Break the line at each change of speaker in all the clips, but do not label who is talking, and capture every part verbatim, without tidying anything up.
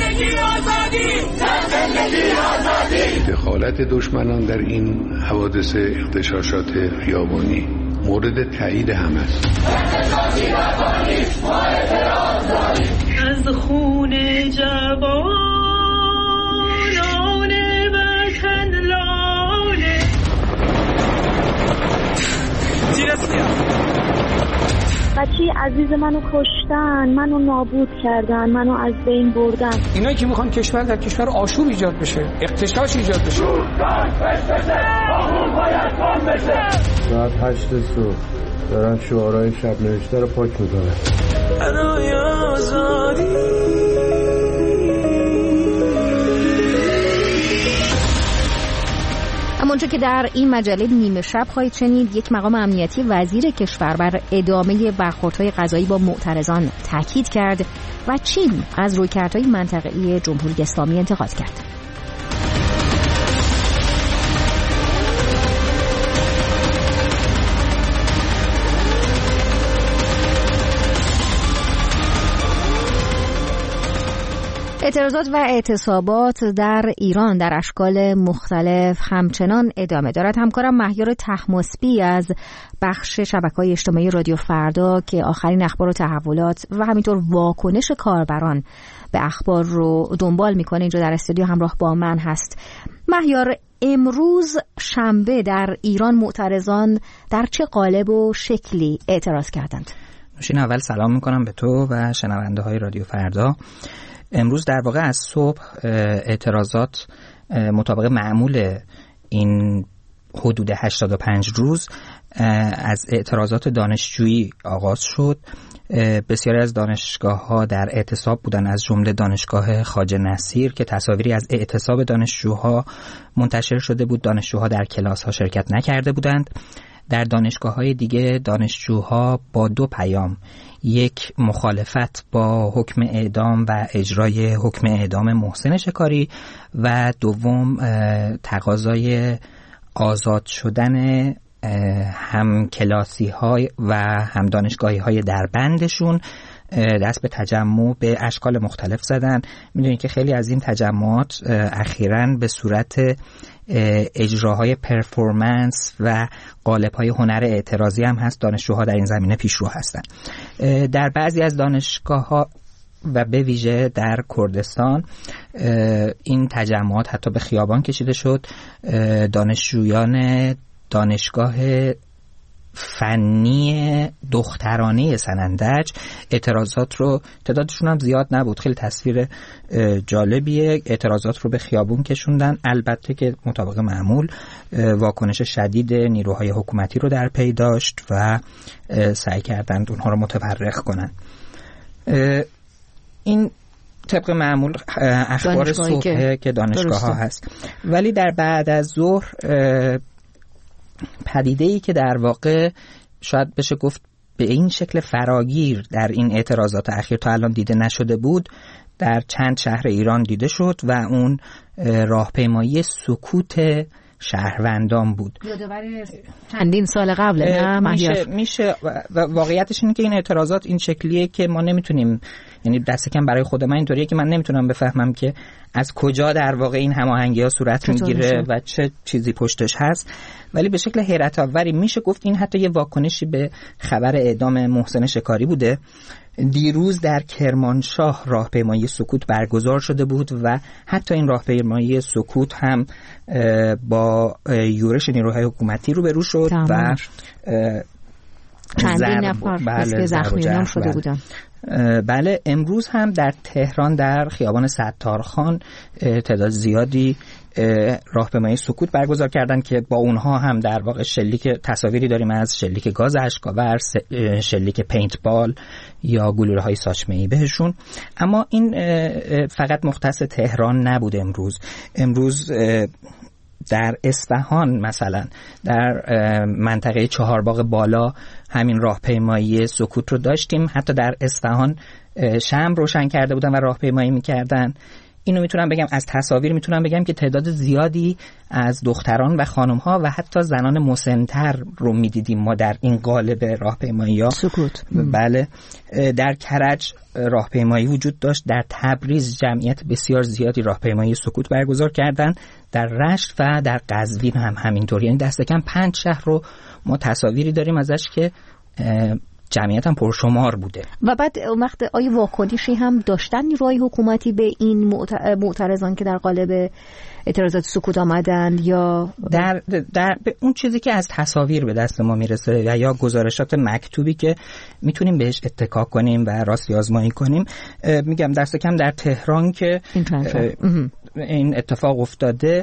دخالت دشمنان در این حوادث اغتشاشات خیابانی مورد تایید هم است.
از خون جوانان وطن لاله
بچه عزیز منو کشتن، منو نابود کردن، منو از بین بردن.
اینایی که میخوان کشور در کشور آشوب ایجاد بشه، اغتشاش ایجاد بشه.
ساعت هشت صبح دارن شعارهای شب نوشته رو پاک میکنن.
برای آزادی
همونجا که در این مجله نیمه شب خواهید شنید یک مقام امنیتی وزیر کشور بر ادامه برخوردهای قضایی با معترضان تاکید کرد و چین از رویکردهای منطقه‌ای جمهوری اسلامی انتقاد کرد. اعتراضات و اعتصابات در ایران در اشکال مختلف همچنان ادامه دارد. همکارم مهیار طهماسبی از بخش شبکه‌های اجتماعی رادیو فردا که آخرین اخبار و تحولات و همینطور واکنش کاربران به اخبار رو دنبال میکنه اینجا در استودیو همراه با من هست. مهیار، امروز شنبه در ایران معترضان در چه قالب و شکلی اعتراض کردند؟
نوشین، اول سلام میکنم به تو و شنونده های رادیو فردا. امروز در واقع از صبح اعتراضات مطابق معمول این حدود هشتاد و پنج روز از اعتراضات دانشجویی آغاز شد. بسیاری از دانشگاه‌ها در اعتصاب بودن، از جمله دانشگاه خواجه نصیر که تصاویری از اعتصاب دانشجوها منتشر شده بود. دانشجوها در کلاس‌ها شرکت نکرده بودند. در دانشگاه‌های دیگه دانشجوها با دو پیام، یک مخالفت با حکم اعدام و اجرای حکم اعدام محسن شکاری و دوم تقاضای آزاد شدن هم کلاسی های و هم دانشگاهی های در بندشون، دست به تجمع به اشکال مختلف زدن. میدونید که خیلی از این تجمعات اخیراً به صورت اجراهای پرفورمنس و قالب‌های هنر اعتراضی هم هست. دانشجوها در این زمینه پیشرو هستند. در بعضی از دانشگاه‌ها و به ویژه در کردستان این تجمعات حتی به خیابان کشیده شد. دانشجویان دانشگاه فنی دخترانه سنندج اعتراضات رو، تعدادشون هم زیاد نبود، خیلی تصویر جالبیه، اعتراضات رو به خیابون کشوندن. البته که مطابق معمول واکنش شدید نیروهای حکومتی رو در پی داشت و سعی کردند اونها رو متفرق کنن. این طبق معمول اخبار صبح که, که دانشگاه ها هست. ولی در بعد از ظهر پدیده‌ای که در واقع شاید بشه گفت به این شکل فراگیر در این اعتراضات اخیر تا الان دیده نشده بود، در چند شهر ایران دیده شد و اون راهپیمایی سکوت شهروندان بود.
یادآور چندین سال قبل نه
میشه میشه و واقعیتش اینه که این اعتراضات این شکلیه که ما نمیتونیم، یعنی دست کم برای خود من اینطوریه که من نمیتونم بفهمم که از کجا در واقع این هماهنگی‌ها صورت میگیره و چه چیزی پشتش هست. ولی به شکل حیرت آوری میشه گفت این حتی یه واکنشی به خبر اعدام محسن شکاری بوده. دیروز در کرمانشاه راهپیمایی سکوت برگزار شده بود و حتی این راهپیمایی سکوت هم با یورش نیروهای حکومتی روبرو شد و
چندین نفر بله زخمیان شده بودن.
بله، امروز هم در تهران در خیابان ستارخان تعداد زیادی راهپیمایی سکوت برگزار کردن که با اونها هم در واقع شلیک، تصاویری داریم از شلیک گاز اشک‌آور، شلیک پینتبال یا گلوله‌های ساچمه‌ای بهشون. اما این فقط مختص تهران نبود. امروز امروز در اصفهان مثلا در منطقه چهارباغ بالا همین راهپیمایی سکوت رو داشتیم. حتی در اصفهان شمع روشن کرده بودن و راهپیمایی می‌کردن. اینو میتونم بگم از تصاویر میتونم بگم که تعداد زیادی از دختران و خانم‌ها و حتی زنان مسن‌تر رو میدیدیم ما در این قالب راهپیمایی‌ها.
سکوت.
بله. در کرج راهپیمایی وجود داشت، در تبریز جمعیت بسیار زیادی راهپیمایی سکوت برگزار کردن، در رشت و در قزوین هم همینطور. یعنی دست کم پنج شهر رو ما تصاویری داریم ازش که جمعیت هم پرشمار بوده.
و بعد وقت آیا واکنشی هم داشتن نیروهای حکومتی به این معترضان که در قالب اعتراضات سکوت آمدن، یا
در در به اون چیزی که از تصاویر به دست ما میرسه و یا گزارشات مکتوبی که میتونیم بهش اتکا کنیم و راستی آزمایی کنیم؟ میگم دست کم در تهران که این, این اتفاق افتاده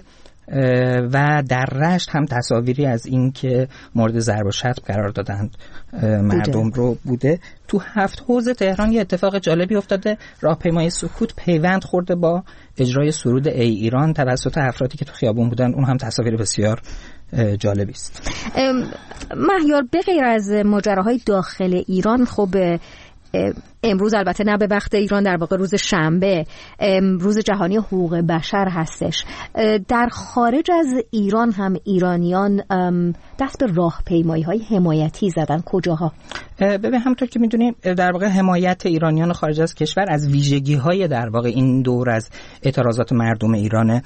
و در رشت هم تصاویری از این که مورد ضرب و شتم قرار دادند مردم بوده. رو بوده. تو هفت حوزه تهران یه اتفاق جالبی افتاده. راهپیمایی سکوت پیوند خورده با اجرای سرود ای ایران توسط افرادی که تو خیابون بودن. اون هم تصاویر بسیار جالبی است.
مهیار، به غیر از ماجراهای داخل ایران، خب امروز البته نه به وقت ایران، در واقع روز شنبه روز جهانی حقوق بشر هستش. در خارج از ایران هم ایرانیان دست به راهپیمایی‌های حمایتی زدن. کجاها؟
ببین همونطور که می‌دونیم در واقع حمایت ایرانیان خارج از کشور از ویژگی‌های در واقع این دور از اعتراضات مردم ایرانه.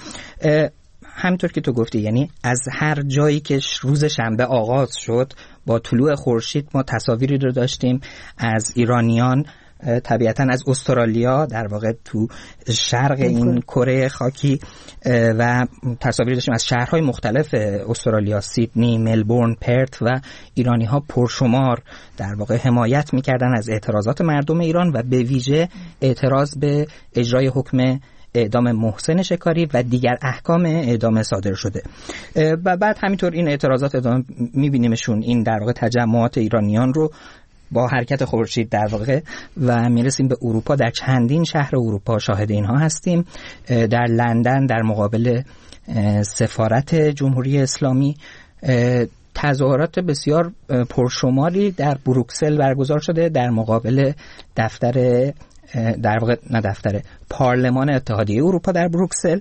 همینطور که تو گفتی، یعنی از هر جایی که روز شنبه آغاز شد با طلوع خورشید ما تصاویری رو داشتیم از ایرانیان، طبیعتاً از استرالیا در واقع تو شرق این کره خاکی، و تصاویری داشتیم از شهرهای مختلف استرالیا، سیدنی، ملبورن، پرت، و ایرانی‌ها پرشمار در واقع حمایت می‌کردن از اعتراضات مردم ایران و به ویژه اعتراض به اجرای حکم اعدام محسن شکاری و دیگر احکام اعدام صادر شده. و بعد همینطور این اعتراضات ادامه می‌بینیمشون، این در واقع تجمعات ایرانیان رو با حرکت خورشید در واقع، و میرسیم به اروپا. در چندین شهر اروپا شاهد اینها هستیم. در لندن در مقابل سفارت جمهوری اسلامی تظاهرات بسیار پرشماری در بروکسل برگزار شده در مقابل دفتر در واقع نه دفتر پارلمان اتحادیه اروپا در بروکسل،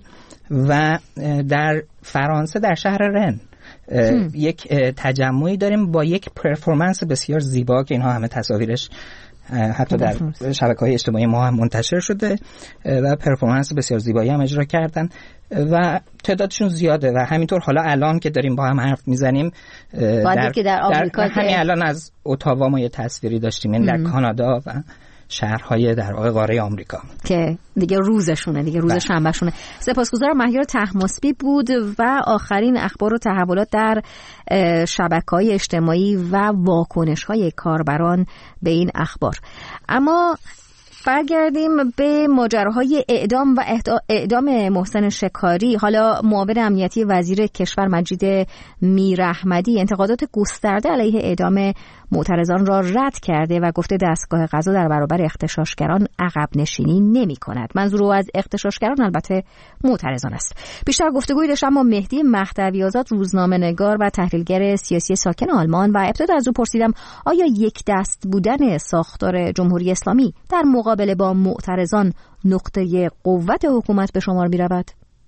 و در فرانسه در شهر رن هم. یک تجمعی داریم با یک پرفورمنس بسیار زیبا که اینها همه تصاویرش حتی در شبکه‌های اجتماعی ما هم منتشر شده و پرفورمنس بسیار زیبایی هم اجرا کردن و تعدادشون زیاده. و همینطور حالا الان که داریم با هم حرف میزنیم در,
که در آمریکا
در همین الان از اتاوا ما یه تصویری داشتیم، این در کانادا و شهرهای در واقع قاره آمریکا
که دیگه روزشونه، دیگه روز شنبهشونه. سپاسگزارم. مهیار طهماسبی بود و آخرین اخبار و تحولات در شبکه‌های اجتماعی و واکنش‌های کاربران به این اخبار. اما برگردیم به ماجراهای اعدام و اعدام محسن شکاری. حالا معاون امنیتی وزیر کشور مجید میراحمدی انتقادات گسترده علیه اعدام معترضان را رد کرده و گفته دستگاه قضا در برابر اغتشاشگران عقب نشینی نمی کند. منظور از اغتشاشگران البته معترضان است. بیشتر گفتگوی داشتم با مهدی مهدوی آزاد، روزنامه‌نگار و تحلیلگر سیاسی ساکن آلمان، و ابتدا از او پرسیدم آیا یک دست بودن ساختار جمهوری اسلامی در مقابله با معترضان نقطه قوت حکومت به شمار می رود؟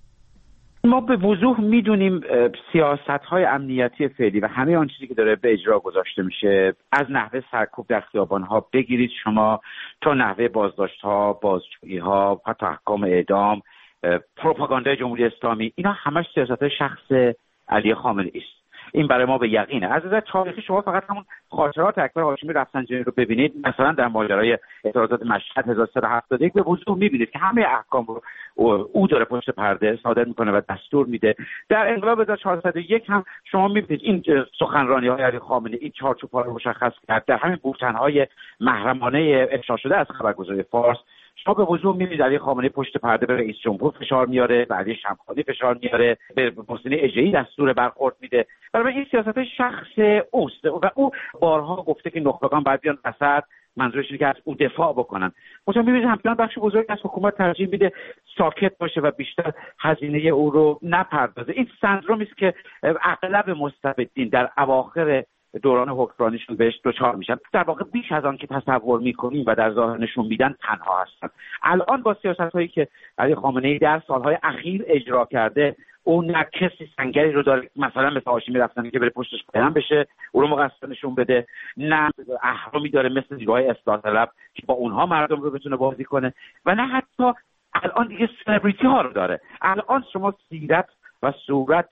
ما به وضوح میدونیم سیاست‌های امنیتی فعلی و همه آن چیزی که داره به اجرا گذاشته میشه، از نحوه سرکوب در خیابان‌ها بگیرید شما تا نحوه بازداشت‌ها، بازجویی‌ها، حتی احکام اعدام، پروپاگاندای جمهوری اسلامی، اینا همش سیاست‌های شخص علی خامنه‌ای است. این برای ما به یقینه. از نظر تاریخی شما فقط همون خاطرات اکبر هاشمی رفسنجانی رو ببینید، مثلا در ماجرای اعتراضات مشهد هزار و سیصد و هفتاد و یک به وضوح میبینید که همه احکام رو او داره پشت پرده صادر میکنه و دستور میده. در انقلاب هزار و چهارصد و یک هم شما میبینید این سخنرانی‌های علی خامنه‌ای این چارچوب‌ها رو مشخص کرد. در همین بوتن‌های محرمانه افشا شده از خبرگزاری فارس شما به وضوح می‌بینید علی خامنه‌ای پشت پرده به رئیس جمهور فشار میاره، به علی شمخانی فشار میاره، به محسن اژه‌ای دستور برخورد میده. برای این سیاست شخص اوست و او بارها گفته که نخبگان باید بیان وسط، منظورش اینه که از او دفاع بکنن. مثلا می‌بینید همچنان بخش بزرگی از حکومت ترجیح میده ساکت باشه و بیشتر هزینه او رو نپردازه. این سندرومی است که اغلب مستبدین در اواخر دوران حکمرانیشون بهش دچار میشن. در واقع بیش از آن که تصور میکنیم و در ظاهر نشون میدن تنها هستن. الان با سیاست‌هایی که علی خامنه‌ای در سالهای اخیر اجرا کرده، اون نه کسی سنگری رو داره مثلا مثل هاشمی رفتنی که بره پشتش قایم بشه او رو مقصر نشون بده، نه اهرامی داره مثل نیروهای اصلاح طلب که با اونها مردم رو بتونه بازی کنه، و نه حتی الان دیگه سلبریتی ها رو داره. الان شما سیرت و صورت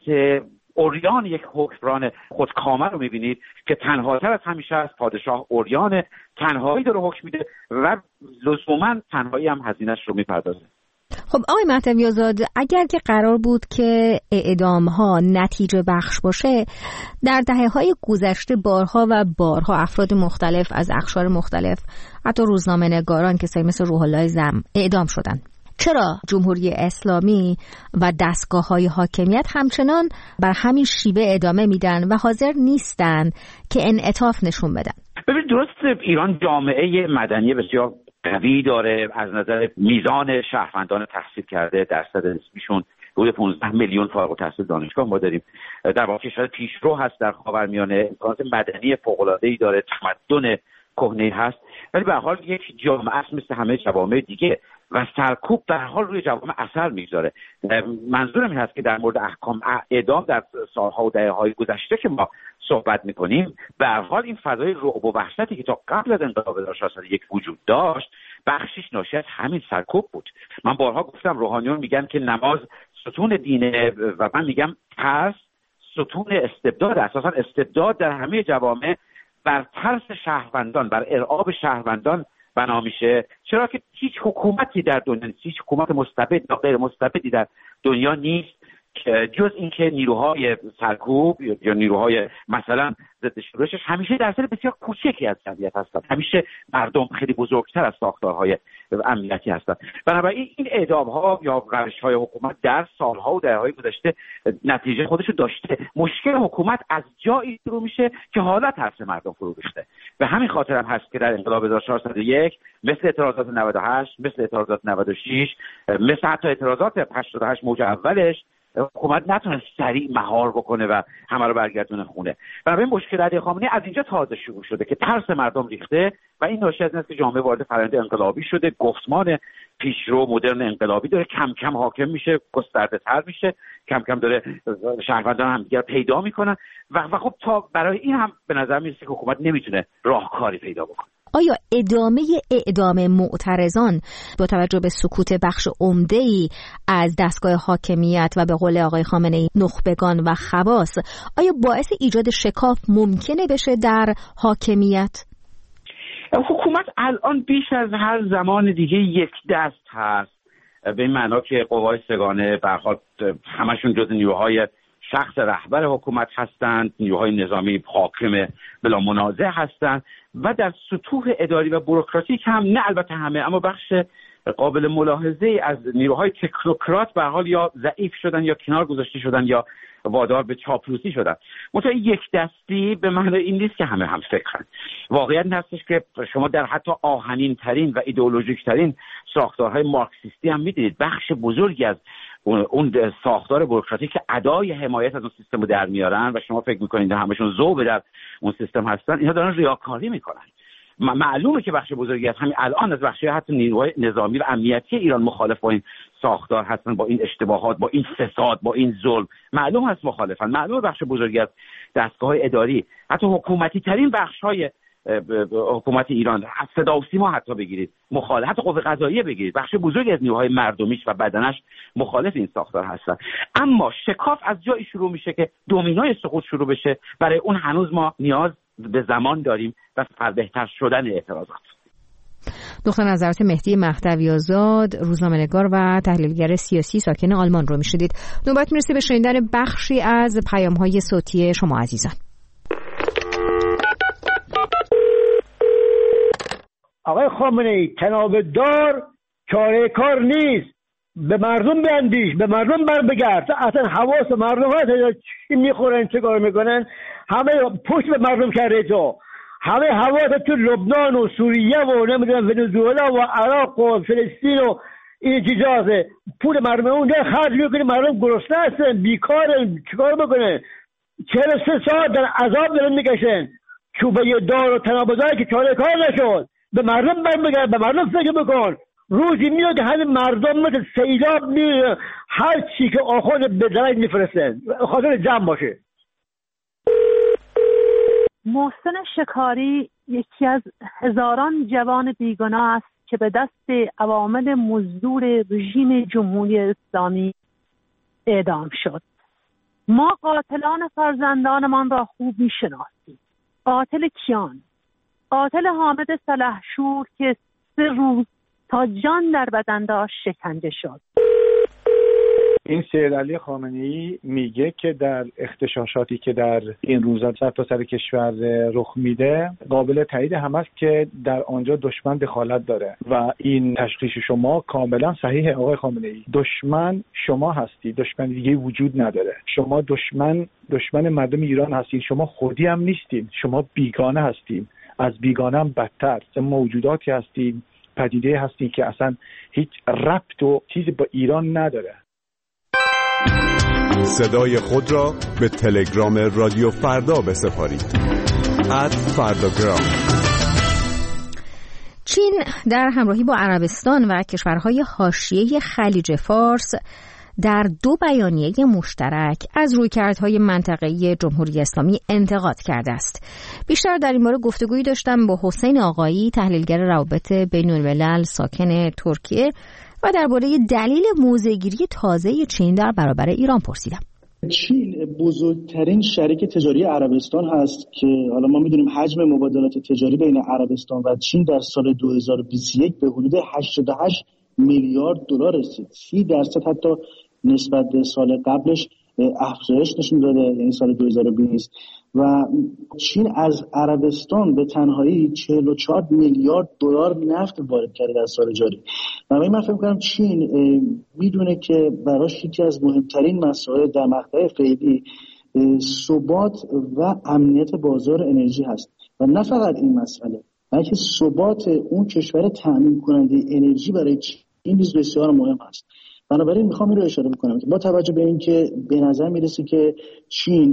اوریان یک حکمران خودکامه رو میبینید که تنهاتر از همیشه است. پادشاه اوریان تنهایی داره حکم میده و لزوما تنهایی هم هزینه‌اش رو میپردازه.
خب آقای مهدوی آزاد، اگر که قرار بود که اعدام ها نتیجه بخش باشه، در دهه‌های گذشته بارها و بارها افراد مختلف از اقشار مختلف، حتی روزنامه‌نگاران کسایی مثل روح الله زم اعدام شدن. چرا جمهوری اسلامی و دستگاه‌های حاکمیت همچنان بر همین شیوه ادامه میدن و حاضر نیستن که انعطاف نشون بدن؟
ببین، درسته ایران جامعه مدنی بسیار قوی داره، از نظر میزان شهروندان تحصیل کرده درصد نسبیشون حدود پانزده میلیون فارغ التحصیل دانشگاه ما داریم. در واقع کشور پیشرو هست در خاورمیانه، امکانات مدنی فوق‌العاده‌ای داره، تمدن کهنه‌ای هست، ولی به هر حال یک جامعه است مثل همه جوامع دیگه و سرکوب به هر حال روی جوامع اثر میذاره. منظورم این هست که در مورد احکام اعدام در سالها و دهه‌های گذشته که ما صحبت میکنیم، به هر حال این فضای رعب و وحشتی که تا قبل از انقلاب هزار و ششصد و یک وجود داشت بخشش ناشی از همین سرکوب بود. من بارها گفتم روحانیون میگن که نماز ستون دینه و من میگم ترس ستون استبداد. اساسا استبداد در همه جوامع بر ترس شهروندان، بر ارعاب شهروندان بنا میشه، چرا که هیچ حکومتی در دنیا نیست، هیچ حکومت مستبد یا غیر مستبدی در دنیا نیست جز اینکه نیروهای سرکوب یا نیروهای مثلا ضد شورشش همیشه درصد بسیار کوچکی از جمعیت هستند، همیشه مردم خیلی بزرگتر از ساختارهای امنیتی هستند. بنابراین این اعدام‌ها یا روش‌های حکومت در سالها و دهه‌های گذشته نتیجه خودشو داشته. مشکل حکومت از جایی شروع میشه که حالا ترس مردم فرو ریخته. به همین خاطر هم هست که در انقلاب هزار و چهارصد و یک مثل اعتراضات نود و هشت، مثل اعتراضات نود و شش، مثل حتی اعتراضات هشتاد و هشت موج اولش حکومت نتونه سریع مهار بکنه و همه رو برگردونه خونه. برای مشکل علی خامنه‌ای از اینجا تازه شروع شده که ترس مردم ریخته و این ناشی از این است که جامعه وارد فرآیند انقلابی شده، گفتمان پیشرو مدرن انقلابی داره کم کم حاکم میشه، گسترده‌تر میشه، کم کم داره شهروندان هم دیگر پیدا میکنن و, و خب تا برای این هم به نظر میرسه که حکومت نمیتونه راهکاری پیدا بکنه.
آیا ادامه اعدام معترضان با توجه به سکوت بخش عمده‌ای از دستگاه حاکمیت و به قول آقای خامنه‌ای نخبگان و خواص، آیا باعث ایجاد شکاف ممکنه بشه در حاکمیت؟
حکومت الان بیش از هر زمان دیگه یک دست هست، به این معنا که قوای سگانه به هر حال همشون جز نیروهای شخص رهبر حکومت هستند، نیروهای نظامی حاکم بلا منازع هستند و در سطوح اداری و بوروکراتیک هم نه البته همه اما بخش قابل ملاحظه از نیروهای تکنوکرات به هر حال یا ضعیف شدن یا کنار گذاشته شدن یا وادار به چاپلوسی شدن. منتها یک دستی به معنی این نیست که همه هم فکرن. واقعیت این هستش که شما در حتی آهنین ترین و ایدئولوژیک ترین ساختارهای مارکسیستی هم میدید بخش بزرگی از اون ساختار بوروکراتیک که ادای حمایت از اون سیستم رو در میارن و شما فکر میکنید همشون ذوب در اون سیستم هستن، اینا دارن ریاکاری میکنن. معلومه که بخش بزرگی از همین الان از بخشی حتی نیروهای نظامی و امنیتی ایران مخالف با این ساختار هستن، با این اشتباهات، با این فساد، با این ظلم. معلوم هست مخالفن. معلومه بخش بزرگی از دستگاه اداری، حتی حکومتی ترین بخش‌های حکومت ایران، از صدا و سیما حتی بگیرید مخالف، حتی قوه قضاییه بگیرید، بخش بزرگی از نیروهای مردمیش و بدنش مخالف این ساختار هستن. اما شکاف از جایی شروع میشه که دومینوی سقوط شروع بشه. برای اون هنوز ما نیاز به زمان داریم و بهتر شدن اعتراضات.
دکتر نظرات مهدی مهدوی آزاد، روزنامه‌نگار و تحلیلگر سیاسی ساکن آلمان رو میشنیدید. نوبت میرسه به شنیدن بخشی از پیام‌های صوتی شما عزیزان.
آقای خامنه‌ای، تناب دار چاره کار نیست. به مردم بیندیش، به مردم بر بگرد. اصلا حواس مردم هست چی میخورن چه کار میکنن، همه پشت به مردم کرده. تو همه حواس تو لبنان و سوریه و نمیدونم ونزوئلا و عراق و فلسطین و این چیزاست. پول مردم اونجا خرج میکنه، مردم گرسنه هستن، بیکارن، چیکار بکنن؟ چهل و سه ساعت در عذاب دارن میکشن. چوبه دار و تنابزایی که چاره کار نشد، به مردم برمیگرد، به مردم فکر بکن. روزی میاد که همین مردم مثل سیلاب میره، هر چی که آخوند به درج میفرستن خاطر جمع باشه.
محسن شکاری یکی از هزاران جوان بیگناه است که به دست عوامل مزدور رژیم جمهوری اسلامی اعدام شد. ما قاتلان فرزندانمان را خوب میشناسیم. قاتل کیان؟ قاتل حامد سلحشور که سه روز تا جان در بدن داشت شکنجه شد.
این سید علی خامنه‌ای میگه که در اغتشاشاتی که در این روزا سرتاسر کشور رخ میده قابل تایید هم است که در آنجا دشمن دخالت داره و این تشخیص شما کاملا صحیح آقای خامنه‌ای. دشمن شما هستی، دشمن دیگه وجود نداره. شما دشمن دشمن مردم ایران هستید. شما خودی هم نیستین، شما بیگانه هستین. از بیگانه هم بدتر موجوداتی هستین، پدیده هستین که اصلا هیچ ربط و چیزی با ایران نداره.
صدای خود را به تلگرام رادیو فردا بسپارید. ات فرداگرام.
چین در همراهی با عربستان و کشورهای حاشیه خلیج فارس در دو بیانیه مشترک از رویکردهای منطقه‌ای جمهوری اسلامی انتقاد کرده است. بیشتر در این باره گفتگویی داشتم با حسین آقایی، تحلیلگر روابط بین‌الملل ساکن ترکیه، و درباره دلیل موضع‌گیری تازه چین در برابر ایران پرسیدم.
چین بزرگترین شریک تجاری عربستان هست که حالا ما میدونیم حجم مبادلات تجاری بین عربستان و چین در سال دو هزار و بیست و یک به حدود هشتاد و هشت میلیارد دلار رسید. سی درصد حتی نسبت به سال قبلش افزایش نشون داده، یعنی سال دو هزار و بیست. و چین از عربستان به تنهایی چهل و چهار میلیارد دلار نفت وارد کرده در سال جاری. و من فکر می‌کنم چین میدونه که براش یکی از مهمترین مسائل در مقطع فعلی ثبات و امنیت بازار انرژی هست و نه فقط این مسئله، بلکه ثبات اون کشور تامین کننده انرژی برای چین نیز بسیار مهم است. بنابراین میخوام این رو اشاره بکنم که با توجه به اینکه به نظر میرسه که چین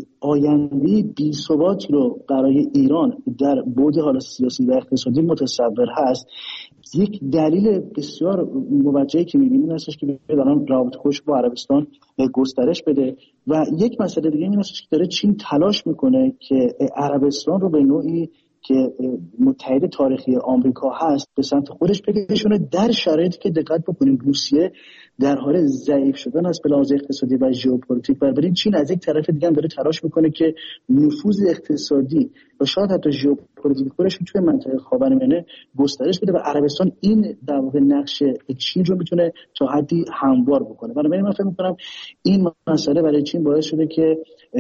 آینده بی‌ثباتی رو برای ایران در بعد حالا سیاسی و اقتصادی متصور هست، یک دلیل بسیار موجهی که میبینیم هستش که دارن رابطه خوش با عربستان گسترش بده. و یک مسئله دیگه این هستش که داره چین تلاش میکنه که عربستان رو به نوعی که متحد تاریخی آمریکا هست به سمت خودش بکشونه، در شرایطی که دقت بکنیم روسیه در حال ضعیف شدن است به لحاظ اقتصادی و ژئوپلیتیک. بنابراین چین از یک طرف دیگه هم داره تلاش میکنه که نفوذ اقتصادی و شاید حتی ژئوپلیتیک خودش توی منطقه خاورمیانه گسترش بده و عربستان این در واقع نقش چین رو میتونه تا حدی هموار بکنه. بنابراین من فکر میکنم این مسئله برای چین باعث شده که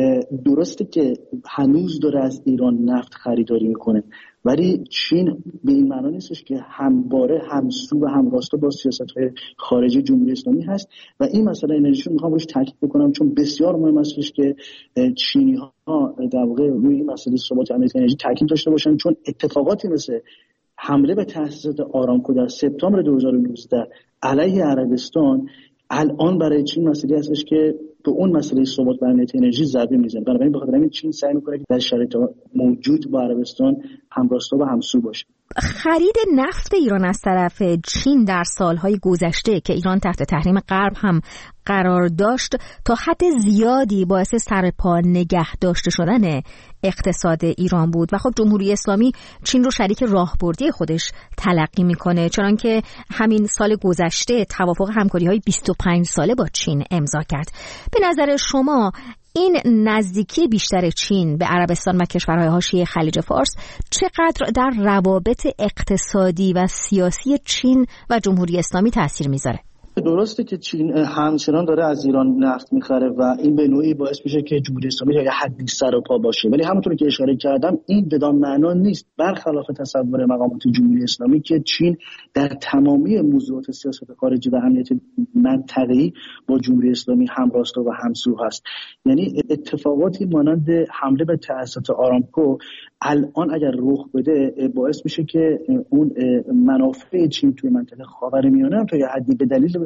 درسته که هنوز داره از ایران نفت خریداری میکنه، ولی چین به این معنی نیستش که همواره همسو و همراستا با سیاست‌های خارجی جمهوری اسلامی هست. و این مسئله انرژی رو میخوام روش تاکید بکنم چون بسیار مهم هستش که چینی‌ها در واقع روی این مسئله ثبات امنیت انرژی تاکید داشته باشن، چون اتفاقاتی مثل حمله به تأسیسات آرامکو در سپتامبر دو هزار و نوزده علیه عربستان الان برای چین مسئله هستش که به اون مسئله ثبات و امنیت انرژی ضربه میزنه. بنابراین بخاطر همین چین سعی میکنه که در شرایط موجود با عربستان همراستا و همسو باشه.
خرید نفت ایران از طرف چین در سالهای گذشته که ایران تحت تحریم غرب هم قرار داشت تا حد زیادی باعث سرپا نگه داشته شدن اقتصاد ایران بود و خب جمهوری اسلامی چین رو شریک راهبردی خودش تلقی میکنه، چنانکه همین سال گذشته توافق همکاری‌های بیست و پنج ساله با چین امضا کرد. به نظر شما این نزدیکی بیشتر چین به عربستان و کشورهای حاشیه خلیج فارس چقدر در روابط اقتصادی و سیاسی چین و جمهوری اسلامی تاثیر میذاره؟
درسته که چین همچنان داره از ایران نفت میخره و این به نوعی باعث میشه که جمهوری اسلامی تا یه حدی سر و پا باشه، ولی همونطور که اشاره کردم این بدان معنا نیست، برخلاف تصور مقامات جمهوری اسلامی که چین در تمامی موضوعات سیاست خارجی و امنیت منطقه‌ای با جمهوری اسلامی همراستا و همسو هست. یعنی اتفاقاتی مانند حمله به تأسیسات آرامکو الان اگر رخ بده باعث میشه که اون منافع چین توی منطقه خاورمیانه هم تا یه حدی به دلیل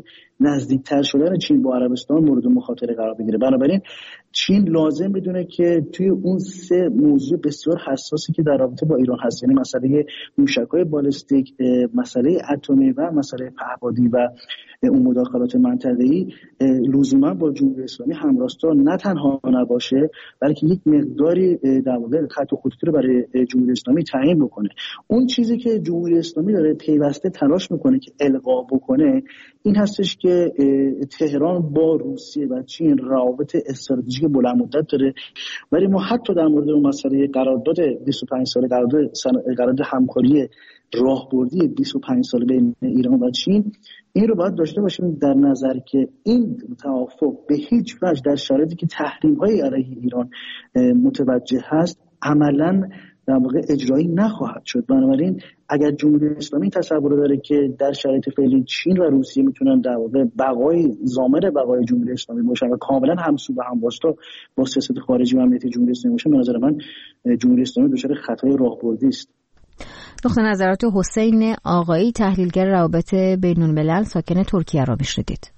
نزدیکتر شدن چین با عربستان مورد مخاطره قرار بگیره. بنابراین چین لازم بدونه که توی اون سه موضوع بسیار حساسی که در رابطه با ایران هست، یعنی مسئله موشک‌های بالستیک، مسئله اتمی و مسئله پهپادی و اون مداخلات منطقه‌ای، لزوما با جمهوری اسلامی همراستا نه تنها نباشه بلکه یک مقداری در واقع خط و خطوط رو برای جمهوری اسلامی تعیین بکنه. اون چیزی که جمهوری اسلامی داره پیوسته تلاش میکنه که القا بکنه این هستش که تهران با روسیه و چین روابط استراتژیک بلند مدت داره، ولی ما حتی در مورد اون مسئله قرارداد بیست و پنج ساله قرارداد قرارداد همکاری راهبردی بیست و پنج ساله بین ایران و چین، این رو باید داشته باشیم در نظر که این توافق به هیچ وجه در شرایطی که تحریم‌های علیه ایران متوجه هست عملاً در واقع اجرایی نخواهد شد. بنابراین اگر جمهوری اسلامی تصور داره که در شرایط فعلی چین و روسیه میتونن در واقع بقای ضامن بقای جمهوری اسلامی باشن و کاملا همسو و همواسطه با سیاست خارجی و امنیتی جمهوری اسلامی باشن، به نظر من جمهوری اسلامی دچار خطای راهبردی است.
نقطه نظرات حسین آقایی، تحلیلگر روابط بین الملل، ساکن ترکیه را میشنیدید.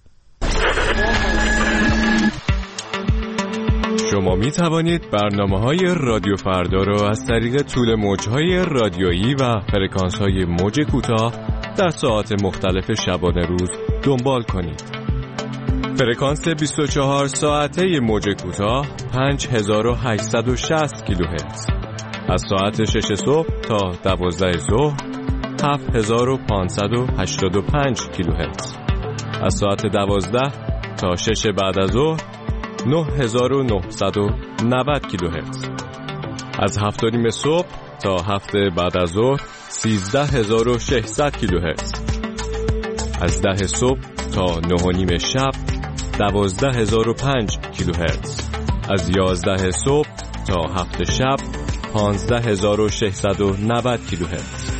شما می توانید برنامه‌های رادیو فردا را از طریق طول موج‌های رادیویی و فرکانس‌های موج کوتاه در ساعات مختلف شبانه روز دنبال کنید. فرکانس بیست و چهار ساعته موج کوتاه پنج هزار و هشتصد و شصت کیلوهرتز، از ساعت شش صبح تا دوازده ظهر هفت هزار و پانصد و هشتاد و پنج کیلوهرتز، از ساعت دوازده تا شش بعد از ظهر نه هزار و نهصد و نود کیلوهرتز، از هفت و نیم صبح تا هفت بعد از ظهر سیزده هزار و ششصد کیلوهرتز، از ده صبح تا نه و نیم شب دوازده هزار و پنج کیلوهرتز، از یازده صبح تا هفت شب پانزده هزار و ششصد و نود کیلوهرتز.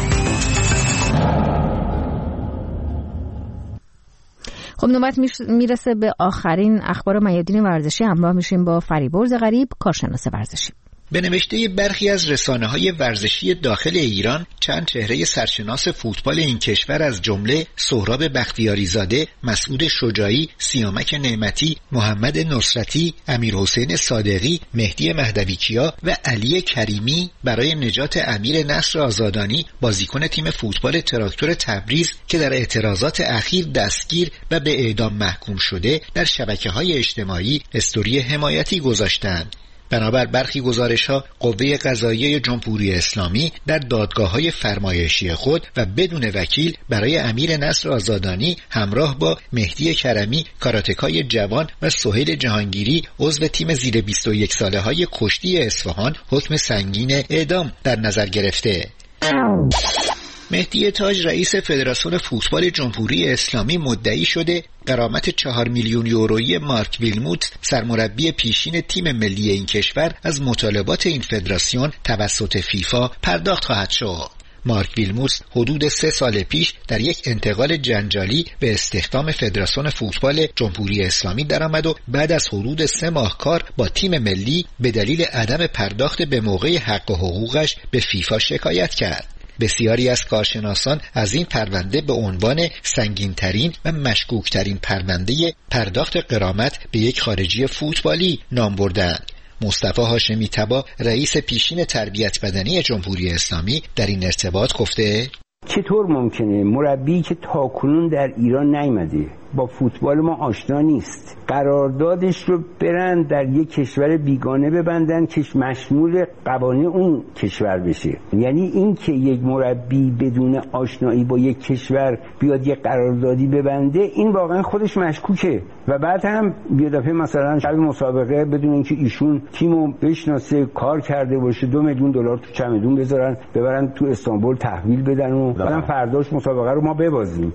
خب نوبت میرسه به آخرین اخبار میادین ورزشی. همراه میشیم با فریبرز غریب، کارشناس ورزشی.
به نوشته برخی از رسانه‌های ورزشی داخل ایران، چند چهره سرشناس فوتبال این کشور از جمله سهراب بختیاریزاده، مسعود شجاعی، سیامک نعمتی، محمد نصرتی، امیرحسین صادقی، مهدی مهدویکیا و علی کریمی برای نجات امیر نصر آزادانی، بازیکن تیم فوتبال تراکتور تبریز که در اعتراضات اخیر دستگیر و به اعدام محکوم شده، در شبکه‌های اجتماعی استوری حمایتی گذاشتند. بنابر برخی گزارش‌ها، قوه قضاییه جمهوری اسلامی در دادگاه‌های فرمایشی خود و بدون وکیل برای امیر نصر آزادانی همراه با مهدی کرمی، کاراتکای جوان و سهیل جهانگیری، عضو تیم زیر بیست و یک ساله‌های کشتی اصفهان، حکم سنگین اعدام در نظر گرفته. مهدی تاج، رئیس فدراسیون فوتبال جمهوری اسلامی، مدعی شده غرامت چهار میلیون یورویی مارک ویلموت، سرمربی پیشین تیم ملی این کشور، از مطالبات این فدراسیون توسط فیفا پرداخت خواهد شد. مارک ویلموت حدود سه سال پیش در یک انتقال جنجالی به استخدام فدراسیون فوتبال جمهوری اسلامی درآمد و بعد از حدود سه ماه کار با تیم ملی به دلیل عدم پرداخت به موقع حق و حقوقش به فیفا شکایت کرد. بسیاری از کارشناسان از این پرونده به عنوان سنگین‌ترین و مشکوک‌ترین پرونده پرداخت غرامت به یک خارجی فوتبالی نام بردند. مصطفی هاشمی طبا، رئیس پیشین تربیت بدنی جمهوری اسلامی، در این ارتباط گفته:
چطور ممکنه مربی که تاکنون در ایران نیامده، با فوتبال ما آشنا نیست، قراردادش رو برن در یک کشور بیگانه ببندن که مشمول قوانین اون کشور بشه؟ یعنی این که یک مربی بدون آشنایی با یک کشور بیاد یک قراردادی ببنده، این واقعا خودش مشکوکه. و بعد هم یه دفعه مثلا شب مسابقه بدون اینکه ایشون تیمو بشناسه، کار کرده باشه، دو میلیون دلار تو چمدون بذارن ببرن تو استانبول تحویل بدن و بعدم فرداش مسابقه رو ما ببازیم.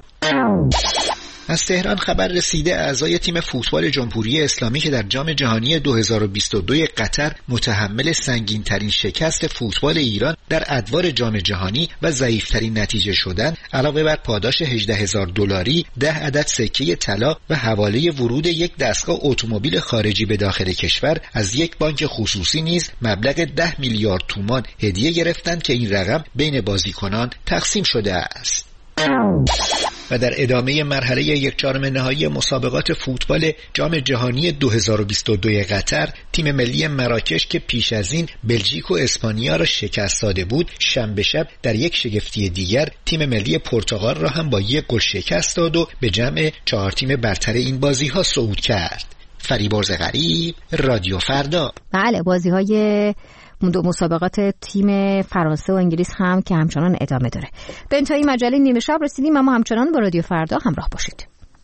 از تهران خبر رسیده اعضای تیم فوتبال جمهوری اسلامی که در جام جهانی دو هزار و بیست و دو قطر متحمل سنگین‌ترین شکست فوتبال ایران در ادوار جام جهانی و ضعیف‌ترین نتیجه شدن، علاوه بر پاداش هجده هزار دلاری، ده عدد سکه طلا و حواله ورود یک دستگاه اتومبیل خارجی به داخل کشور از یک بانک خصوصی نیز مبلغ ده میلیارد تومان هدیه گرفتند که این رقم بین بازیکنان تقسیم شده است. و در ادامه مرحله یک چهارم نهایی مسابقات فوتبال جام جهانی دو هزار و بیست و دو قطر، تیم ملی مراکش که پیش از این بلژیک و اسپانیا را شکست داده بود، شنبه شب در یک شگفتی دیگر تیم ملی پرتغال را هم با یک گل شکست داد و به جمع چهار تیم برتر این بازی‌ها صعود کرد. فریبرز غریب، رادیو فردا.
بله، بازی‌های دو مسابقات تیم فرانسه و انگلیس هم که همچنان ادامه داره. به انتهای مجله نیمه شب رسیدیم، اما همچنان با رادیو فردا همراه باشید.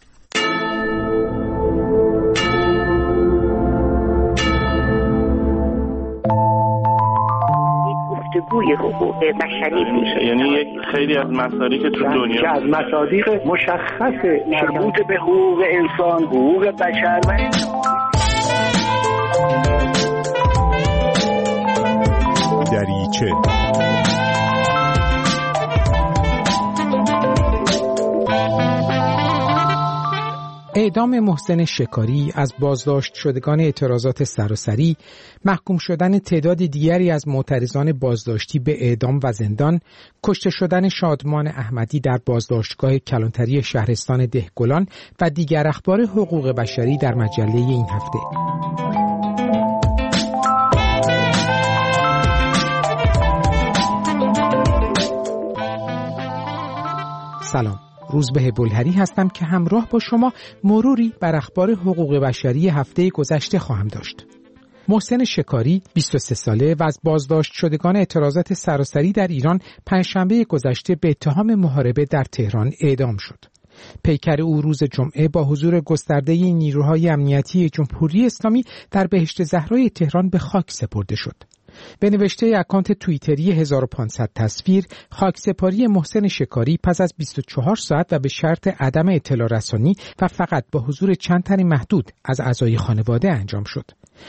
گفتگوی حقوق بشری میشه،
یعنی یک خیلی از مصادیق تو دنیا
که از مصادیق مشخص مربوط به حقوق انسان، حقوق بشر و
دریچه.
اعدام محسن شکاری، از بازداشت شدگان اعتراضات سراسری، محکوم شدن تعداد دیگری از معترضان بازداشتی به اعدام و زندان، کشته شدن شادمان احمدی در بازداشتگاه کلانتری شهرستان دهگلان و دیگر اخبار حقوق بشری در مجله این هفته. سلام، روزبه بلهری هستم که همراه با شما مروری بر اخبار حقوق بشری هفته گذشته خواهم داشت. محسن شکاری بیست و سه ساله و از بازداشت شدگان اعتراضات سراسری در ایران پنجشنبه گذشته به اتهام محاربه در تهران اعدام شد. پیکر او روز جمعه با حضور گسترده نیروهای امنیتی جمهوری اسلامی در بهشت زهرای تهران به خاک سپرده شد. به نوشته اکانت توییتری هزار و پانصد تصویر، خاکسپاری محسن شکاری پس از بیست و چهار ساعت و به شرط عدم اطلاع رسانی و فقط با حضور چند تن محدود از اعضای خانواده انجام شد.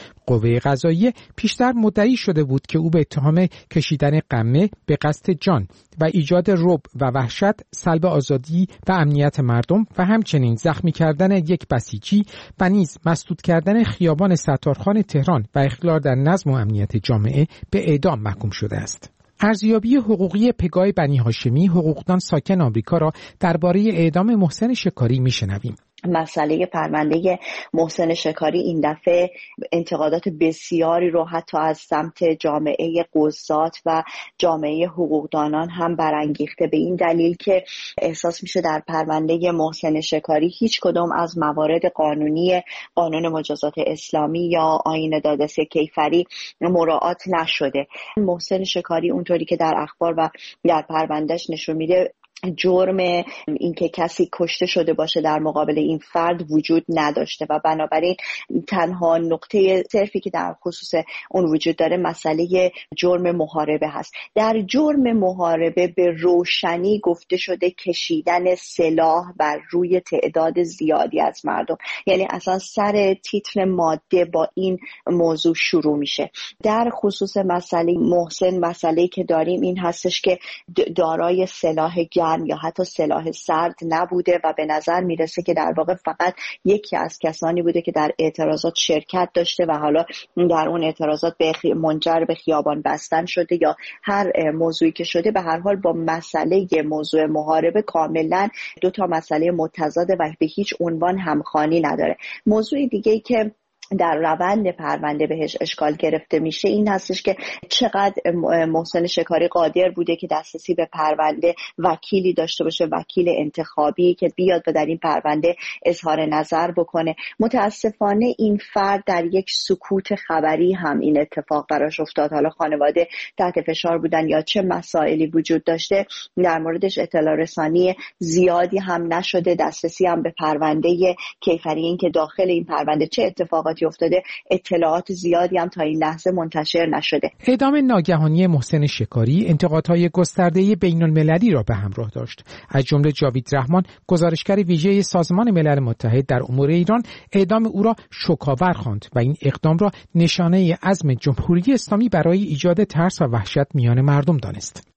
قوه قضاییه پیشتر مدعی شده بود که او به اتهام کشیدن قمه به قصد جان و ایجاد رعب و وحشت، سلب آزادی و امنیت مردم و همچنین زخمی کردن یک بسیجی و نیز مسدود کردن خیابان ستارخان تهران و اخلال در نظم و امنیت جامعه به اعدام محکوم شده است. ارزیابی حقوقی پگاه بنی هاشمی، حقوقدان ساکن آمریکا، را درباره اعدام محسن شکاری میشنویم.
مسئله پرونده محسن شکاری این دفعه انتقادات بسیاری رو حتی از سمت جامعه قضات و جامعه حقوقدانان هم برانگیخته، به این دلیل که احساس میشه در پرونده محسن شکاری هیچ کدام از موارد قانونی قانون مجازات اسلامی یا آیین دادرسی کیفری مراعات نشده. محسن شکاری اونطوری که در اخبار و در پروندهش نشون میده، جرم اینکه کسی کشته شده باشه در مقابل این فرد وجود نداشته و بنابراین تنها نقطه صرفی که در خصوص اون وجود داره مسئله جرم محاربه هست. در جرم محاربه به روشنی گفته شده کشیدن سلاح بر روی تعداد زیادی از مردم، یعنی اصلا سر تیتر ماده با این موضوع شروع میشه. در خصوص مسئله محسن، مسئله که داریم این هستش که دارای سلاح یا حتی سلاح سرد نبوده و به نظر میرسه که در واقع فقط یکی از کسانی بوده که در اعتراضات شرکت داشته و حالا در اون اعتراضات به منجر به خیابان بستن شده یا هر موضوعی که شده. به هر حال با مسئله موضوع محاربه کاملا دو تا مسئله متضاد و به هیچ عنوان همخوانی نداره. موضوع دیگه‌ای که در روند پرونده بهش اشکال گرفته میشه این هستش که چقدر محسن شکاری قادر بوده که دسترسی به پرونده وکیلی داشته باشه، وکیل انتخابی که بیاد و در این پرونده اظهار نظر بکنه. متاسفانه این فرد در یک سکوت خبری هم این اتفاق براش افتاد. حالا خانواده تحت فشار بودن یا چه مسائلی وجود داشته، در موردش اطلاع رسانی زیادی هم نشده، دسترسی هم به پرونده کیفری، این که داخل این پرونده چه اتفاقاتی افتاده، اطلاعات زیادی هم تا این لحظه منتشر نشده.
اعدام ناگهانی محسن شکاری انتقادهای گسترده بین المللی را به همراه داشت. از جمله جاوید رحمان، گزارشگر ویژه سازمان ملل متحد در امور ایران، اعدام او را شوک‌آور خواند و این اقدام را نشانه عزم جمهوری اسلامی برای ایجاد ترس و وحشت میان مردم دانست.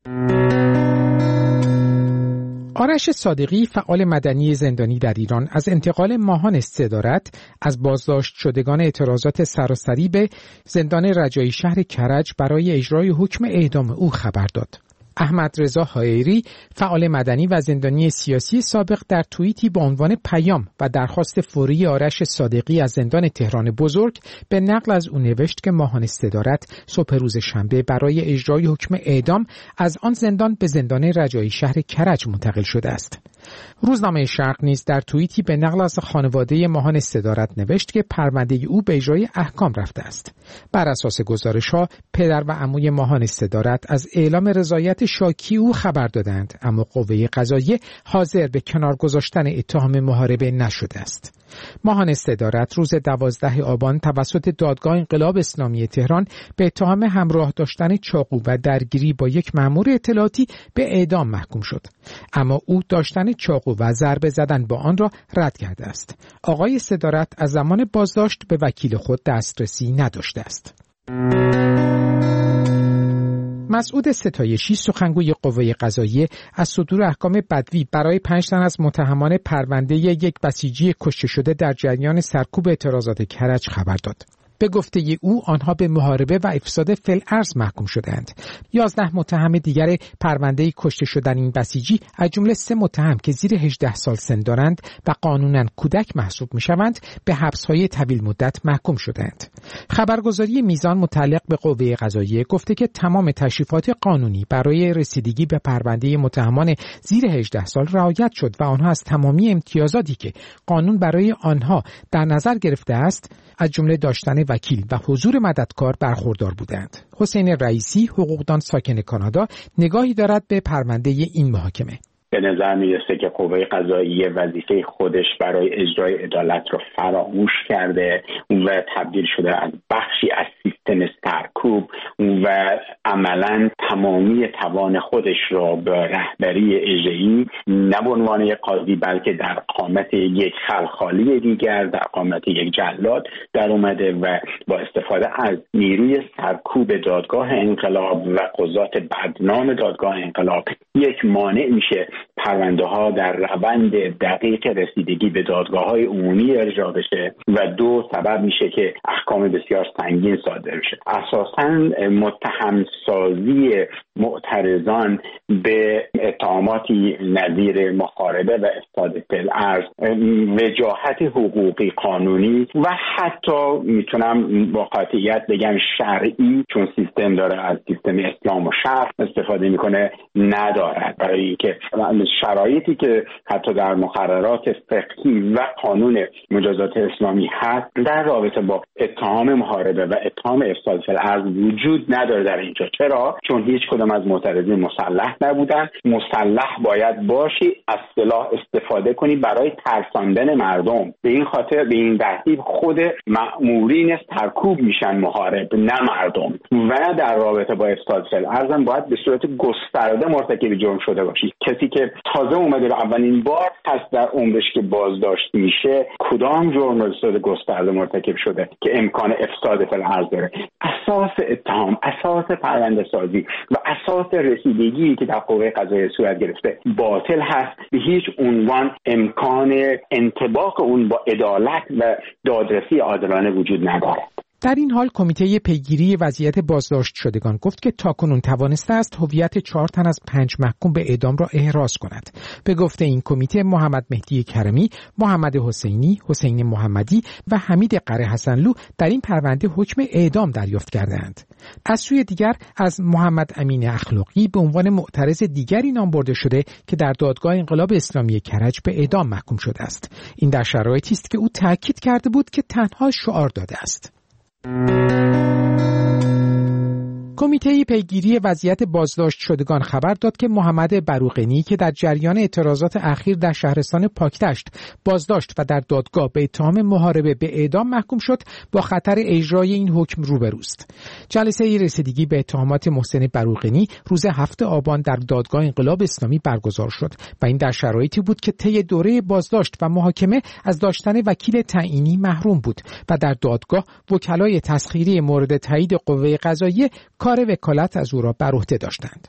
آرش صادقی، فعال مدنی زندانی در ایران، از انتقال ماهان استدارت از بازداشت شدگان اعتراضات سراسری به زندان رجایی شهر کرج برای اجرای حکم اعدام او خبر داد. احمد رضا حایری، فعال مدنی و زندانی سیاسی سابق، در توییتی با عنوان پیام و درخواست فوری آرش صادقی از زندان تهران بزرگ به نقل از او نوشت که ماهان استدارت صبح روز شنبه برای اجرای حکم اعدام از آن زندان به زندان رجایی شهر کرج منتقل شده است. روزنامه شرق نیز در توییتی به نقل از خانواده ماهان استدارت نوشت که پرونده او به اجرای احکام رفته است. بر اساس گزارش‌ها، پدر و عموی ماهان استدارت از اعلام رضایت شاکی او خبر دادند، اما قوه قضاییه حاضر به کنار گذاشتن اتهام محاربه نشده است. ماهان استدارت روز دوازده آبان توسط دادگاه انقلاب اسلامی تهران به اتهام همراه داشتن چاقو و درگیری با یک مأمور اطلاعاتی به اعدام محکوم شد، اما او داشتن چاقو و ضربه زدن با آن را رد کرده است. آقای استدارت از زمان بازداشت به وکیل خود دسترسی نداشته است. مسعود ستایشی، سخنگوی قوه قضاییه، از صدور احکام بدوی برای پنج تن از متهمان پرونده یک بسیجی کشته شده در جریان سرکوب اعتراضات کرج خبر داد. به گفته او آنها به محاربه و افساد فی‌الارض محکوم شدند. یازده متهم دیگر پرونده کشته شدن این بسیجی از جمله سه متهم که زیر هجده سال سن دارند و قانونا کودک محسوب می‌شوند به حبس‌های طویل مدت محکوم شدند. خبرگزاری میزان متعلق به قوه قضاییه گفته که تمام تشریفات قانونی برای رسیدگی به پرونده متهمان زیر هجده سال رعایت شد و آنها از تمامی امتیازاتی که قانون برای آنها در نظر گرفته است، از جمله داشتن وکیل و حضور مددکار، برخوردار بودند. حسین رئیسی، حقوقدان ساکن کانادا، نگاهی دارد به پرونده این محاکمه.
به نظر میرسه که قوه قضاییه وظیفه خودش برای اجرای عدالت رو فراموش کرده و تبدیل شده از بخشی از سیستم سرکوب و عملاً تمامی توان خودش را به رهبری اجرایی نه به عنوان یک قاضی بلکه در قامت یک خلخالی دیگر، در قامت یک جلاد در اومده و با استفاده از نیروی سرکوب دادگاه انقلاب و قضات بدنام دادگاه انقلاب یک مانع میشه پرونده ها در روند دقیق رسیدگی به دادگاه های عمومی ارجاع بشه و دو سبب میشه که احکام بسیار سنگین صادر بشه. اساساً متهم سازی معترضان به اتهاماتی نظیر محاربه و افساد فی‌الارض، وجاهت حقوقی قانونی و حتی میتونم با قاطعیت بگم شرعی، چون سیستم داره از سیستم اسلام و شرع استفاده میکنه، ندارد. برای اینکه شرایطی که حتی در مقررات فقهی و قانون مجازات اسلامی هست در رابطه با اتهام محاربه و اتهام افساد فی‌الارض وجود نداره در اینجا. چرا؟ چون هیچ کدام از معترضین مسلح نبودن. مسلح باید باشی، از سلاح استفاده کنی برای ترساندن مردم. به این خاطر به این ترتیب خود مأمورین سرکوب میشن محارب، نه مردم. و در رابطه با افساد فی‌الارض هم باید به صورت گسترده مرتکب جرم شده باشی. کسی که تازه اومده به اولین بار پس در عمرش که بازداشت میشه، کدام جرم به صورت گسترده مرتکب شده که امکان افساد فی‌الارض داره؟ اساس اتهام، اساس پرونده سازی و اساس رسیدگی که در قوه قضاییه صورت گرفته باطل هست. به هیچ عنوان امکان انطباق اون با عدالت و دادرسی عادلانه وجود نداره.
در این حال کمیته پیگیری وضعیت بازداشت شدگان گفت که تاکنون توانسته است هویت چهار تن از پنج محکوم به اعدام را احراز کند. به گفته این کمیته، محمد مهدی کرمی، محمد حسینی، حسین محمدی و حمید قره حسنلو در این پرونده حکم اعدام دریافت کردند. از سوی دیگر از محمد امین اخلاقی به عنوان معترض دیگری نام برده شده که در دادگاه انقلاب اسلامی کرج به اعدام محکوم شده است. این در شرایطی است که او تاکید کرده بود که تنها شعار داده است. کمیته پیگیری وضعیت بازداشت شدگان خبر داد که محمد بروقینی که در جریان اعتراضات اخیر در شهرستان پاکدشت بازداشت و در دادگاه به اتهام محاربه به اعدام محکوم شد، با خطر اجرای این حکم روبروست. جلسه رسیدگی به اتهامات محسن بروقینی روز هفتم آبان در دادگاه انقلاب اسلامی برگزار شد و این در شرایطی بود که طی دوره بازداشت و محاکمه از داشتن وکیل تعیینی محروم بود و در دادگاه وکلای تسخیری مورد تایید قوه قضاییه کار وکالت از او را بر عهده داشتند.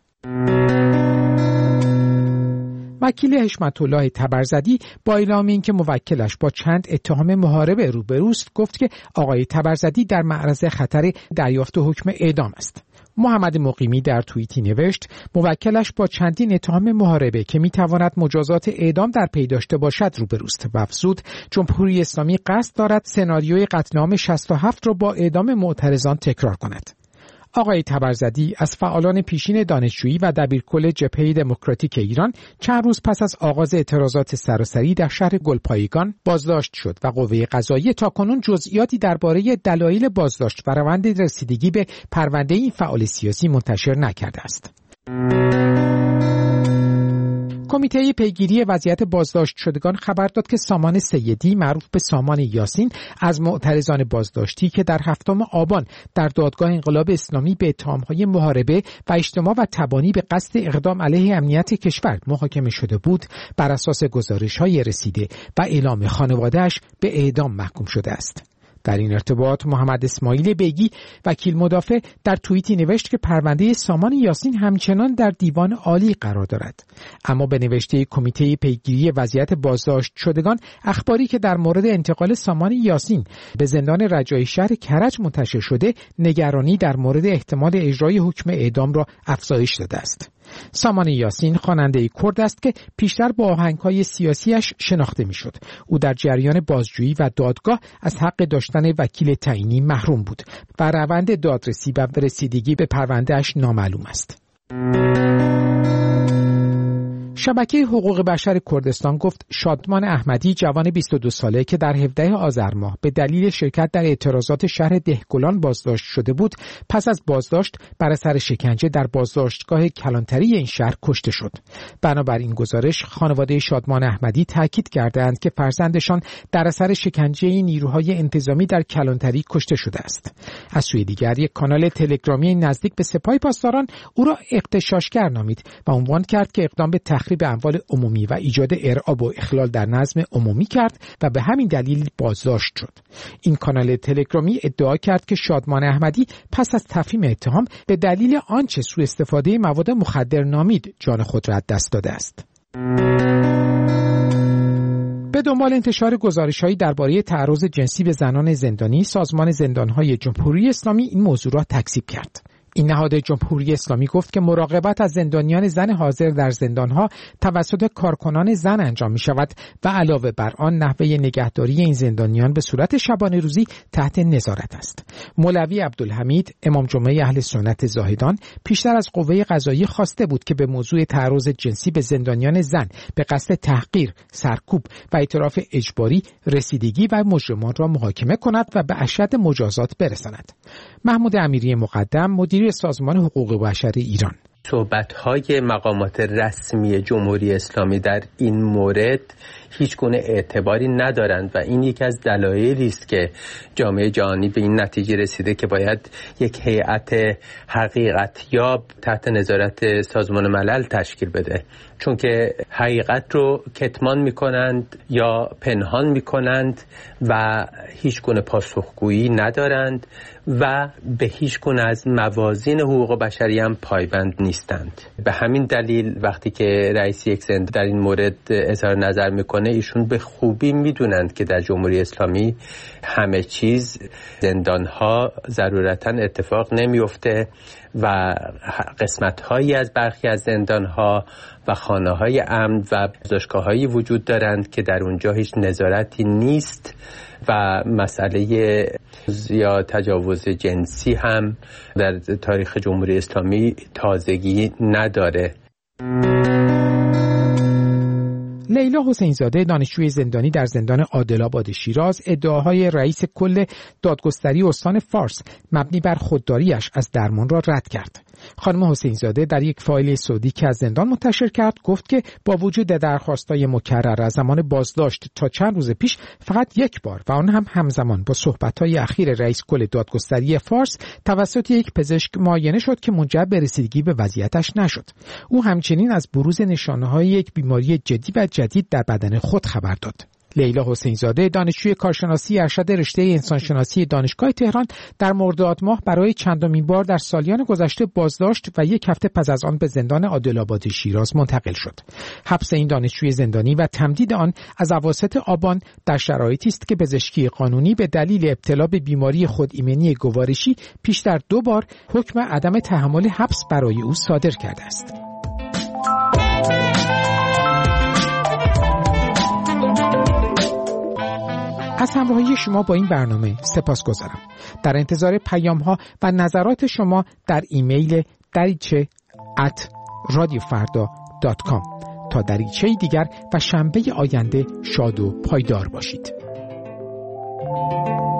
وکیل حشمت الله تبرزدی با اعلام اینکه موکلش با چند اتهام محاربه روبروست گفت که آقای تبرزدی در معرض خطر دریافت حکم اعدام است. محمد مقیمی در توییتی نوشت موکلش با چندین اتهام محاربه که میتواند مجازات اعدام در پی داشته باشد روبروست و افزود جمهوری اسلامی قصد دارد سناریوی قتل عام شصت و هفت را با اعدام معترضان تکرار کند. آقای تبرزدی از فعالان پیشین دانشجویی و دبیرکل جبهه دموکراتیک ایران چند روز پس از آغاز اعتراضات سراسری در شهر گلپایگان بازداشت شد و قوه قضاییه تاکنون جزئیاتی درباره دلایل بازداشت و روند رسیدگی به پرونده این فعال سیاسی منتشر نکرده است. کمیته پیگیری وضعیت بازداشت شدگان خبر داد که سامان سیدی معروف به سامان یاسین از معترضان بازداشتی که در هفتم آبان در دادگاه انقلاب اسلامی به اتهام‌های محاربه و اجتماع و تبانی به قصد اقدام علیه امنیت کشور محاکمه شده بود بر اساس گزارش‌های رسیده و اعلام خانواده‌اش به اعدام محکوم شده است. در این ارتباط محمد اسماعیل بیگی وکیل مدافع در توییتی نوشت که پرونده سامان یاسین همچنان در دیوان عالی قرار دارد، اما به نوشته کمیته پیگیری وضعیت بازداشت شدگان اخباری که در مورد انتقال سامان یاسین به زندان رجایی شهر کرج منتشر شده نگرانی در مورد احتمال اجرای حکم اعدام را افزایش داده است. سامان یاسین خواننده کرد است که پیشتر با آهنگ‌های سیاسیش شناخته می‌شد. او در جریان بازجویی و دادگاه از حق داشتن وکیل تعیینی محروم بود و روند دادرسی و رسیدگی به پرونده‌اش نامعلوم است. شبکه حقوق بشر کردستان گفت شادمان احمدی جوان بیست و دو ساله که در هفدهم آذر ماه به دلیل شرکت در اعتراضات شهر دهگلان بازداشت شده بود پس از بازداشت بر اثر شکنجه در بازداشتگاه کلانتری این شهر کشته شد. بنابراین گزارش خانواده شادمان احمدی تاکید کردند که فرزندشان در اثر شکنجه نیروهای انتظامی در کلانتری کشته شده است. از سوی دیگر یک کانال تلگرامی نزدیک به سپاه پاسداران او را اغتشاشگر نامید و عنوان کرد که اقدام به تخریب به اموال عمومی و ایجاد ارعاب و اخلال در نظم عمومی کرد و به همین دلیل بازداشت شد. این کانال تلگرامی ادعا کرد که شادمان احمدی پس از تفهیم اتهام به دلیل آنچه سوء استفاده مواد مخدر نامید جان خود را از دست داده است. به دنبال انتشار گزارش‌هایی درباره تعرض جنسی به زنان زندانی، سازمان زندان‌های جمهوری اسلامی این موضوع را تکذیب کرد. این نهاد جمهوری اسلامی گفت که مراقبت از زندانیان زن حاضر در زندانها توسط کارکنان زن انجام می شود و علاوه بر آن نحوه نگهداری این زندانیان به صورت شبانه روزی تحت نظارت است. مولوی عبدالحمید امام جمعه اهل سنت زاهدان پیشتر از قوه قضاییه خواسته بود که به موضوع تعرض جنسی به زندانیان زن به قصد تحقیر، سرکوب و اعتراف اجباری رسیدگی و مجرمان را محاکمه کند و به اشد مجازات برساند. محمود امیری مقدم مدیر سازمان حقوق بشر ایران:
صحبت‌های مقامات رسمی جمهوری اسلامی در این مورد هیچ گونه اعتباری ندارند و این یکی از دلایلی است که جامعه جهانی به این نتیجه رسیده که باید یک هیئت حقیقت یاب تحت نظارت سازمان ملل تشکیل بده، چون که حقیقت رو کتمان میکنند یا پنهان میکنند و هیچ گونه پاسخگویی ندارند و به هیچ گونه از موازین حقوق بشری هم پایبند نیستند. به همین دلیل وقتی که رئیس یک زندان در این مورد اظهار نظر میکنه، ایشون به خوبی میدونند که در جمهوری اسلامی همه چیز زندانها ضرورتاً اتفاق نمیفته و قسمت‌هایی از برخی از زندان‌ها و خانه‌های امن و بازداشتگاه‌هایی وجود دارند که در اونجا هیچ نظارتی نیست و مسئله یا تجاوز جنسی هم در تاریخ جمهوری اسلامی تازگی نداره.
لیلا حسینزاده دانشجوی زندانی در زندان عادل‌آباد شیراز ادعاهای رئیس کل دادگستری استان فارس مبنی بر خودداریش از درمان را رد کرد. خانم حسینزاده در یک فایل صوتی که از زندان منتشر کرد گفت که با وجود درخواست‌های مکرر از زمان بازداشت تا چند روز پیش فقط یک بار و آن هم همزمان با صحبت‌های اخیر رئیس کل دادگستری فارس توسط یک پزشک معاینه شد که منجر به رسیدگی به وضعیتش نشد. او همچنین از بروز نشانه‌های یک بیماری جدی و جدید در بدن خود خبر داد. لیلا حسین زاده دانشجوی کارشناسی ارشد رشته انسانشناسی دانشگاه تهران در مرداد ماه برای چندمین بار در سالیان گذشته بازداشت و یک هفته پس از آن به زندان عادل‌آباد شیراز منتقل شد. حبس این دانشجوی زندانی و تمدید آن از اواسط آبان در شرایطی است که پزشکی قانونی به دلیل ابتلا به بیماری خودایمنی گوارشی پیشتر دو بار حکم عدم تحمل حبس برای او صادر کرده است. از همراهی شما با این برنامه سپاسگزارم. در انتظار پیام‌ها و نظرات شما در ایمیل دریچه ات رادیو فردا دات کام. تا دریچه دیگر و شنبه آینده شاد و پایدار باشید.